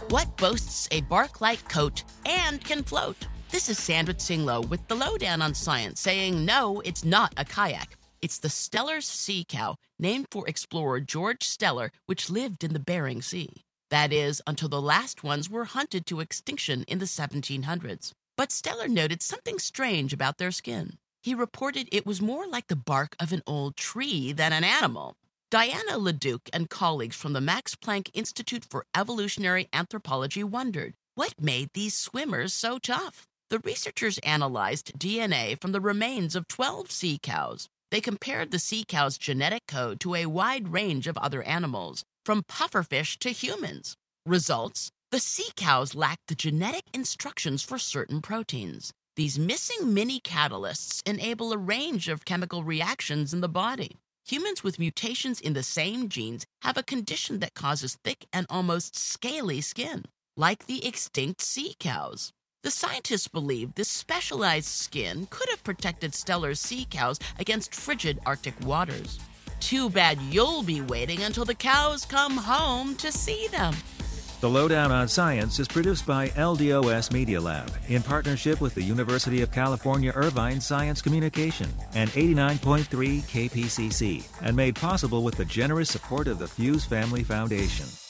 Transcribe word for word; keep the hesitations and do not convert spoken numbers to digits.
What boasts a bark-like coat and can float? This is Sandra Tsinglow with the Lowdown on Science saying no, it's not a kayak. It's the Steller's sea cow, named for explorer George Steller, which lived in the Bering Sea. That is, until the last ones were hunted to extinction in the seventeen hundreds. But Steller noted something strange about their skin. He reported it was more like the bark of an old tree than an animal. Diana Leduc and colleagues from the Max Planck Institute for Evolutionary Anthropology wondered, what made these swimmers so tough? The researchers analyzed D N A from the remains of twelve sea cows. They compared the sea cow's genetic code to a wide range of other animals, from pufferfish to humans. Results? The sea cows lacked the genetic instructions for certain proteins. These missing mini catalysts enable a range of chemical reactions in the body. Humans with mutations in the same genes have a condition that causes thick and almost scaly skin, like the extinct sea cows. The scientists believe this specialized skin could have protected Steller's sea cows against frigid Arctic waters. Too bad you'll be waiting until the cows come home to see them. The Lowdown on Science is produced by L D O S Media Lab in partnership with the University of California Irvine Science Communication and eighty-nine point three K P C C, and made possible with the generous support of the Fuse Family Foundation.